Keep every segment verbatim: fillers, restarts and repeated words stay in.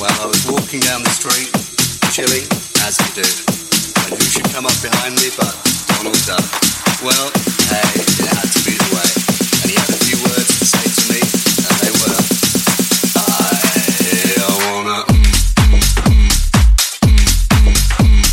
Well, I was walking down the street, chilling, as you do. And who should come up behind me but Donald Duck? Well, hey, it had to be the way. And he had a few words to say to me, and they were, I wanna... Mm, mm, mm, mm, mm, mm.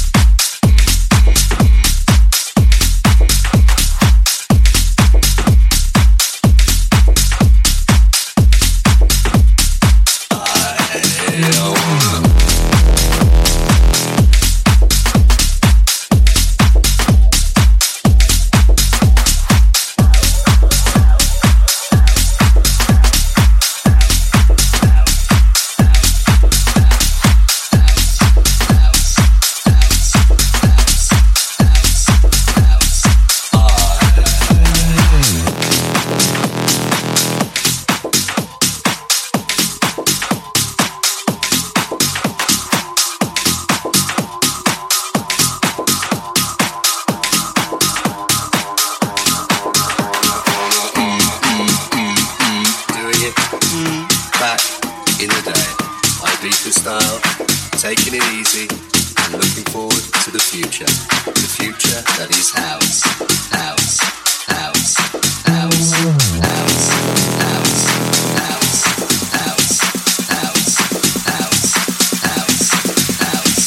Taking it easy and looking forward to the future. The future that is house, house, house, house, house, house, house, house, house, house, house, house,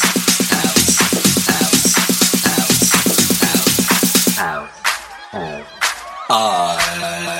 house, house, house, house, house. I